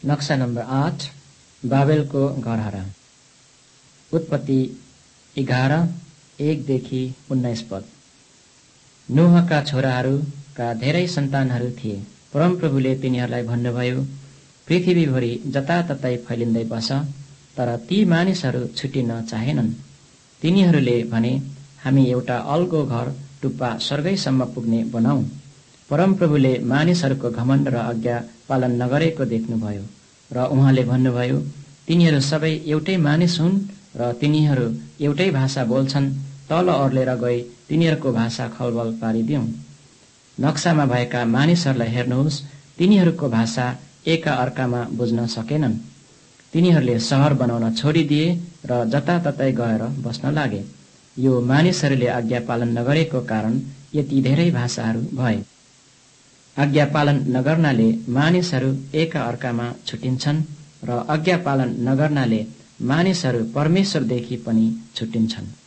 नक्सा नम्बर 8 बाबेलको घरहरा। उत्पत्ति 11:1-19 पद। नोहका छोराहरूका धेरै सन्तानहरू थिए। परमप्रभुले तिनीहरूलाई भन्नुभयो, पृथ्वीभरि जताततै फैलिँदै बस। तर ती मानिसहरू छुटिन चाहेनन्। तिनीहरूले भने, हामी एउटा अल्गो घर टुप्पा स्वर्गैसम्म पुग्ने बनाऊ। परमप्रभुले मानिसहरूको घमण्ड र आज्ञा पालन नगरेको देख्नुभयो र उहाँले भन्नुभयो, तिनीहरू सबै एउटै मानिस हुन् र तिनीहरू एउटै भाषा बोल्छन्। तल ओर्लेर गई तिनीहरूको भाषा खलबल पारिदिउँ। नक्सामा भएका मानिसहरूलाई हेर्नुहोस्, तिनीहरूको भाषा एका अर्कामा बुझ्न सकेनन्। तिनीहरूले शहर बनाउन छोडिदिए र जताततै गएर बस्न लागे। यो मानिसहरूले आज्ञा पालन नगरेको कारण यति धेरै भाषाहरू भए। आज्ञा पालन नगर्नाले मानिसहरू एका अर्कामा छुटिन्छन् र आज्ञा पालन नगर्नाले मानिसहरू परमेश्वरदेखि पनि छुटिन्छन्।